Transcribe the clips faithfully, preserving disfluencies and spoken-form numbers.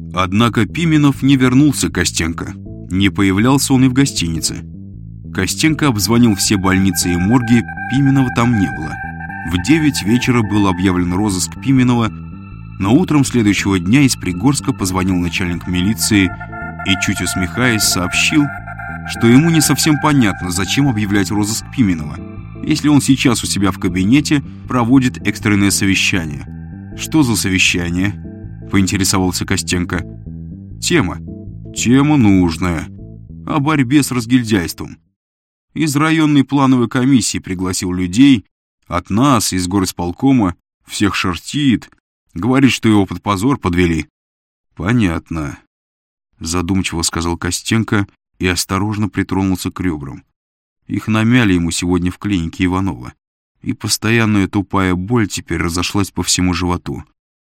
Однако Пименов не вернулся к Костенко. Не появлялся он и в гостинице. Костенко обзвонил все больницы и морги, Пименова там не было. В девять вечера был объявлен розыск Пименова, но утром следующего дня из Пригорска позвонил начальник милиции и, чуть усмехаясь, сообщил, что ему не совсем понятно, зачем объявлять розыск Пименова, если он сейчас у себя в кабинете проводит экстренное совещание. «Что за совещание?» — поинтересовался Костенко. «Тема. Тема нужная. О борьбе с разгильдяйством. Из районной плановой комиссии пригласил людей, от нас, из горисполкома, всех шортит, говорит, что его под позор подвели». «Понятно», — задумчиво сказал Костенко и осторожно притронулся к ребрам. Их намяли ему сегодня в клинике Иванова, и постоянная тупая боль теперь разошлась по всему животу.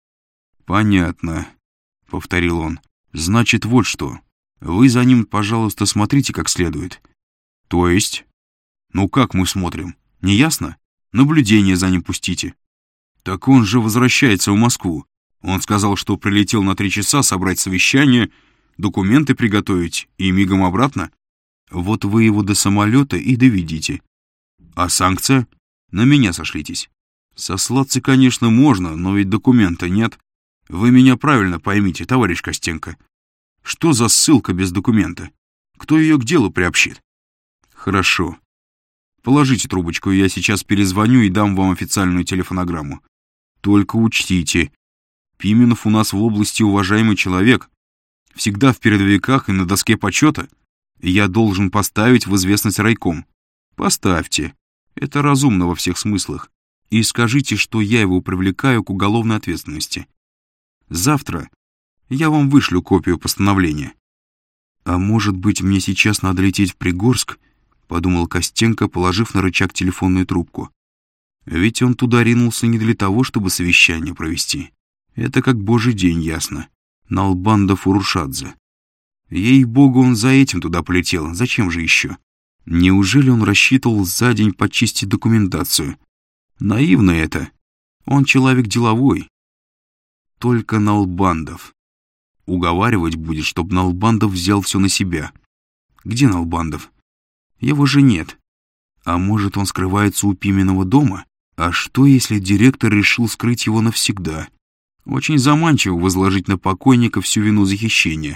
«Понятно», — повторил он. «Значит, вот что. Вы за ним, пожалуйста, смотрите как следует». «То есть?» «Ну как мы смотрим? Не ясно? Наблюдение за ним пустите». «Так он же возвращается в Москву. Он сказал, что прилетел на три часа собрать совещание, документы приготовить и мигом обратно. Вот вы его до самолета и доведите. А санкция? На меня сошлитесь. Сослаться, конечно, можно, но ведь документа нет. Вы меня правильно поймите, товарищ Костенко. Что за ссылка без документа? Кто ее к делу приобщит?» «Хорошо. Положите трубочку, я сейчас перезвоню и дам вам официальную телефонограмму. Только учтите, Пименов у нас в области уважаемый человек, всегда в передовиках и на доске почета. Я должен поставить в известность райком. Поставьте. Это разумно во всех смыслах. И скажите, что я его привлекаю к уголовной ответственности. Завтра я вам вышлю копию постановления». «А может быть, мне сейчас надо лететь в Пригорск?» — подумал Костенко, положив на рычаг телефонную трубку. Ведь он туда ринулся не для того, чтобы совещание провести. Это как божий день ясно. Налбанда Фурушадзе. Ей-богу, он за этим туда полетел. Зачем же еще? Неужели он рассчитывал за день почистить документацию? Наивно это. Он человек деловой. Только Налбандов. Уговаривать будет, чтобы Налбандов взял все на себя. Где Налбандов? Его же нет. А может, он скрывается у Пименова дома? А что, если директор решил скрыть его навсегда? Очень заманчиво возложить на покойника всю вину за хищение.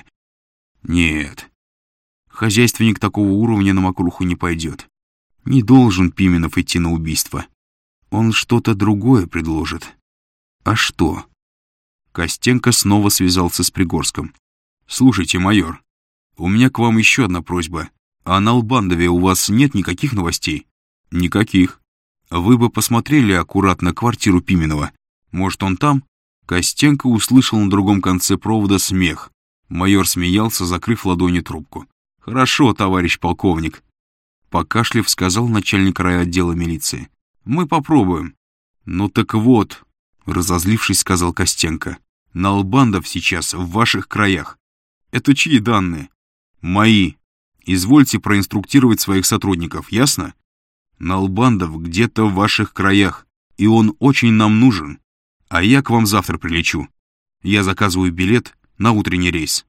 Нет. Хозяйственник такого уровня на мокруху не пойдет. Не должен Пименов идти на убийство. Он что-то другое предложит. А что? Костенко снова связался с Пригорском. «Слушайте, майор, у меня к вам еще одна просьба. А на Налбандове у вас нет никаких новостей?» «Никаких. Вы бы посмотрели аккуратно квартиру Пименова. Может, он там?» Костенко услышал на другом конце провода смех. Майор смеялся, закрыв ладонью трубку. «Хорошо, товарищ полковник», — покашляв, сказал начальник райотдела милиции. «Мы попробуем». «Ну так вот», — разозлившись, сказал Костенко, «Налбандов сейчас в ваших краях». «Это чьи данные?» «Мои. Извольте проинструктировать своих сотрудников, ясно? Налбандов где-то в ваших краях, и он очень нам нужен. А я к вам завтра прилечу. Я заказываю билет на утренний рейс».